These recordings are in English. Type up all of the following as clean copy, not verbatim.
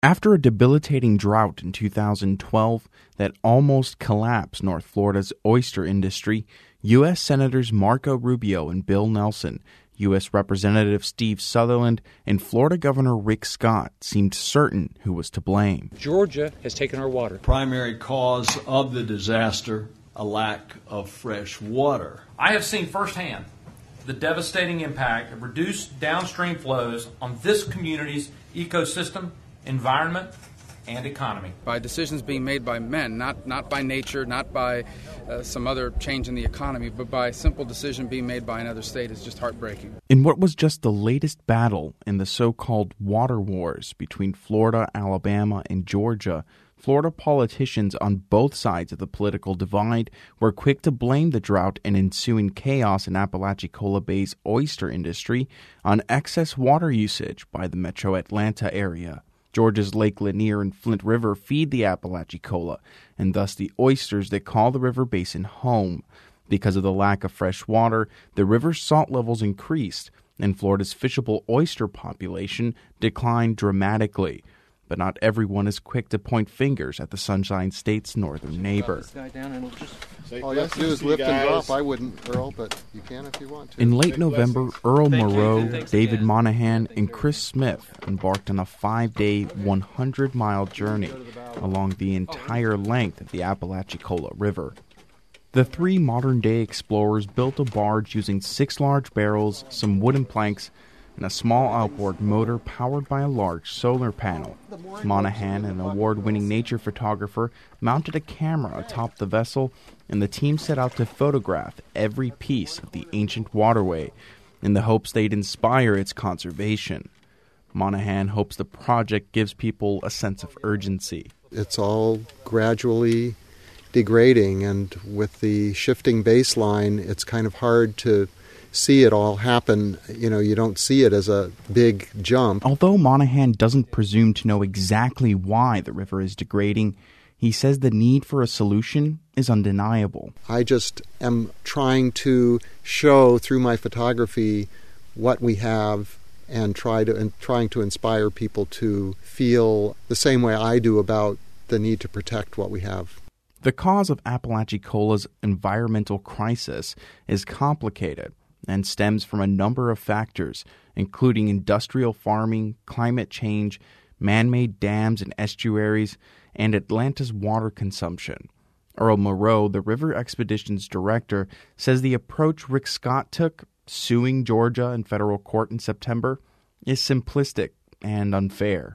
After a debilitating drought in 2012 that almost collapsed North Florida's oyster industry, U.S. Senators Marco Rubio and Bill Nelson, U.S. Representative Steve Sutherland, and Florida Governor Rick Scott seemed certain who was to blame. Georgia has taken our water. Primary cause of the disaster, a lack of fresh water. I have seen firsthand the devastating impact of reduced downstream flows on this community's ecosystem, environment, and economy. By decisions being made by men, not by nature, not by some other change in the economy, but by a simple decision being made by another state is just heartbreaking. In what was just the latest battle in the so-called water wars between Florida, Alabama, and Georgia, Florida politicians on both sides of the political divide were quick to blame the drought and ensuing chaos in Apalachicola Bay's oyster industry on excess water usage by the metro Atlanta area. Georgia's Lake Lanier and Flint River feed the Apalachicola, and thus the oysters that call the river basin home. Because of the lack of fresh water, the river's salt levels increased, and Florida's fishable oyster population declined dramatically. But not everyone is quick to point fingers at the Sunshine State's northern neighbor. All you have to do is lift and drop. I wouldn't, Earl, but you can if you want to. In late November, Earl Moreau, David Monahan, and Chris Smith embarked on a 5-day, 100-mile journey along the entire length of the Apalachicola River. The three modern-day explorers built a barge using 6 large barrels, some wooden planks, and a small outboard motor powered by a large solar panel. Monahan, an award-winning nature photographer, mounted a camera atop the vessel, and the team set out to photograph every piece of the ancient waterway in the hopes they'd inspire its conservation. Monahan hopes the project gives people a sense of urgency. It's all gradually degrading, and with the shifting baseline, it's kind of hard to see it all happen. You don't see it as a big jump. Although Monahan doesn't presume to know exactly why the river is degrading, he says the need for a solution is undeniable. I just am trying to show through my photography what we have and trying to inspire people to feel the same way I do about the need to protect what we have. The cause of Apalachicola's environmental crisis is complicated and stems from a number of factors, including industrial farming, climate change, man-made dams and estuaries, and Atlanta's water consumption. Earl Moreau, the River Expeditions director, says the approach Rick Scott took, suing Georgia in federal court in September, is simplistic and unfair.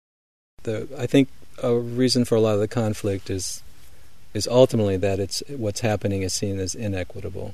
I think a reason for a lot of the conflict is ultimately that what's happening is seen as inequitable.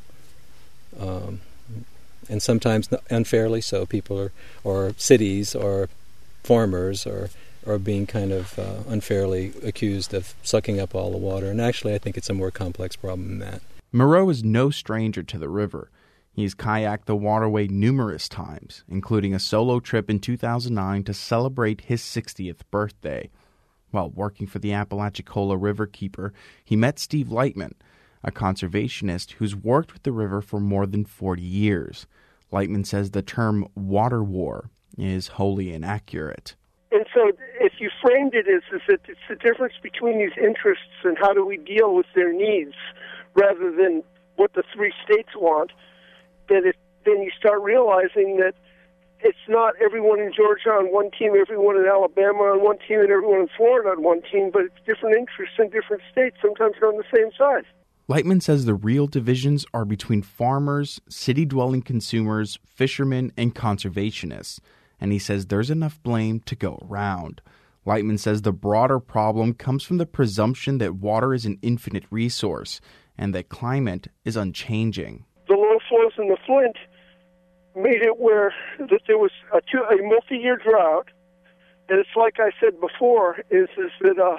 And sometimes unfairly so. People or cities or farmers are being kind of unfairly accused of sucking up all the water. And actually, I think it's a more complex problem than that. Moreau is no stranger to the river. He's kayaked the waterway numerous times, including a solo trip in 2009 to celebrate his 60th birthday. While working for the Apalachicola Riverkeeper, he met Steve Lightman, a conservationist who's worked with the river for more than 40 years. Lightman says the term water war is wholly inaccurate. And so if you framed it as that it's the difference between these interests and how do we deal with their needs rather than what the 3 states want, then you start realizing that it's not everyone in Georgia on one team, everyone in Alabama on one team, and everyone in Florida on one team, but it's different interests in different states, sometimes on the same side. Lightman says the real divisions are between farmers, city-dwelling consumers, fishermen, and conservationists, and he says there's enough blame to go around. Lightman says the broader problem comes from the presumption that water is an infinite resource and that climate is unchanging. The low flows in the Flint made it where that there was a multi-year drought, and it's like I said before, is that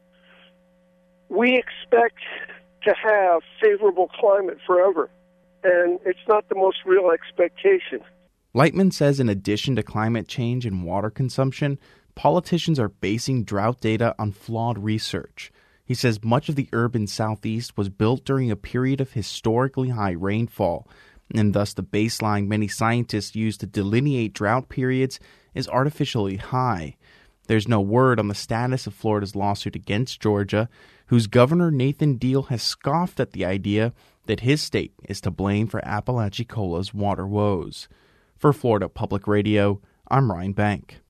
we expect to have favorable climate forever, and it's not the most real expectation. Lightman says in addition to climate change and water consumption, politicians are basing drought data on flawed research. He says much of the urban southeast was built during a period of historically high rainfall, and thus the baseline many scientists use to delineate drought periods is artificially high. There's no word on the status of Florida's lawsuit against Georgia, whose Governor Nathan Deal has scoffed at the idea that his state is to blame for Apalachicola's water woes. For Florida Public Radio, I'm Ryan Bank.